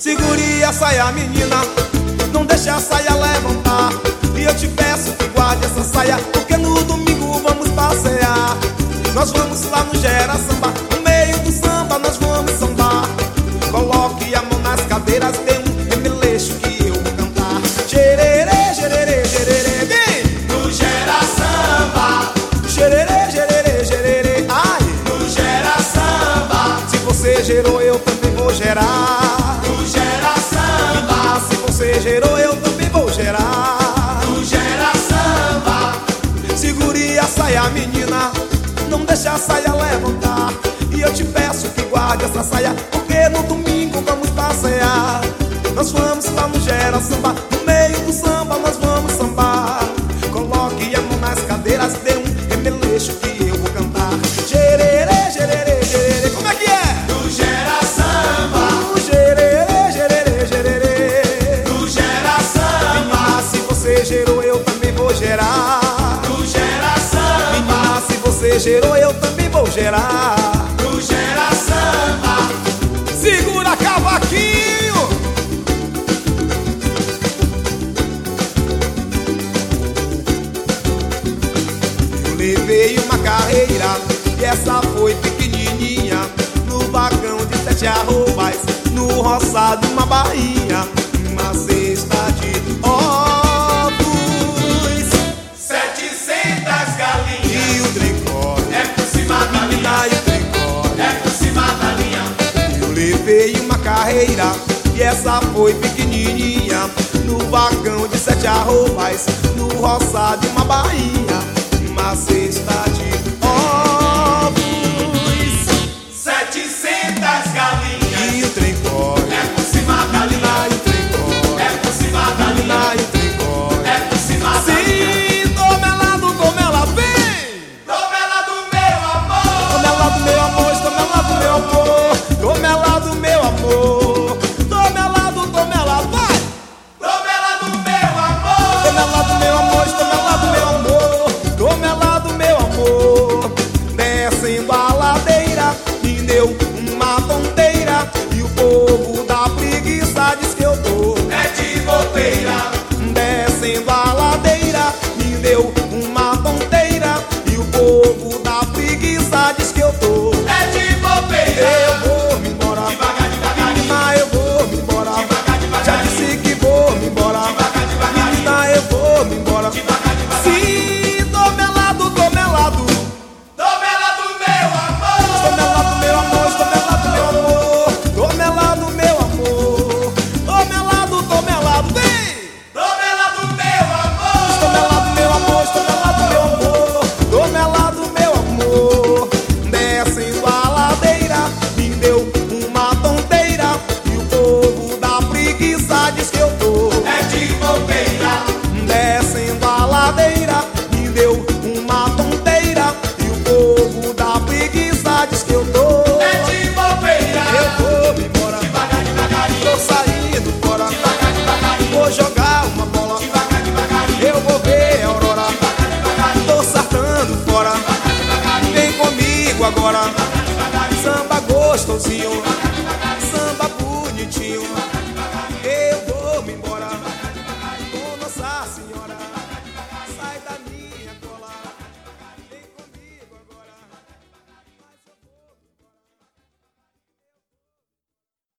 Segure a saia, menina, não deixe a saia levantar. E eu te peço que guarde essa saia, porque no domingo vamos passear. Nós vamos lá no Gera Samba, no meio do samba nós vamos sambar. Coloque a mão nas cadeiras, dê um remeleixo que eu vou cantar. Gererê, gererê, gererê, vem! No Gera Samba, Gererê, gererê, gererê, ai! no Gera Samba, Se você gerou, eu também vou gerar. no Gera Samba, Se você gerou, eu também vou gerar. no Gera Samba, Segure a saia, menina, não deixe a saia levantar. E eu te peço que guarde essa saia, porque no domingo vamos passear. Nós vamos lá no Gera Samba, no meio do samba nós vamos sambar. Coloque a mão nas cadeiras, dê um remeleixo que eu vou cantar. Gererê, gererê, gererê, como é que é? no Gera Samba, Gererê, gererê, gererê. no Gera Samba, Se você gerou, eu também vou gerar. no Gera Samba, Se você gerou, eu também vou gerar. no Gera Samba, Segura cavaquinho! Eu levei uma carreira e essa foi pequenininha, no vagão de 7 arrobas, no roçado uma bainha, uma cesta de ovos 700 galinhas, e o trem corre, é por cima da linha, e o trem corre. é por cima da linha, Eu levei uma carreira e essa foi pequenininha, no vagão de 7 arrobas, no roçado uma bainha, uma cesta de ovos 700 galinhas, e o trem corre, é por cima da linha, e o trem corre, é por cima da linha, e o trem corre. é por cima da linha. Sim, toma ela, vem! Toma ela do meu amor, Toma ela do meu amor, toma ela do meu amor, toma ela do meu amor, toma ela, vai! toma ela do meu amor, Toma ela do meu amor, toma ela do meu amor, toma ela do meu amor. Descendo a ladeira, me deu uma tonteira, e o povo da preguiça diz que eu tô. é de bobeira, Descendo a ladeira, me deu uma tonteira, e o povo da preguiça diz que eu tô. é de bobeira, Eu vou me embora, devagar, devagarinho, menina, eu vou me embora. devagar, Já devagarinho, disse que vou me embora, devagar, devagarinho, menina, eu vou me embora. devagar, devagarinho. Sim, toma ela do Toma ela do meu amor, toma ela do meu amor, toma ela do meu amor, toma ela do meu amor, toma ela do, vem! toma ela do meu amor, Toma ela do meu amor, toma ela do meu amor, toma ela do meu amor. Descendo a ladeira, me deu uma tonteira, e o povo da preguiça diz que eu tô. é de bobeira, Descendo a ladeira, me deu uma tonteira, e o povo da preguiça diz que eu tô. é de bobeira, Eu vou me embora, devagar, devagarinho, tô saindo fora, devagar, devagarinho, vou jogar uma bola, devagar, devagarinho, eu vou ver a aurora, devagar, devagarinho, tô sartando fora, devagar, devagarinho, vem comigo agora, devagar, devagarinho, samba gostosinho,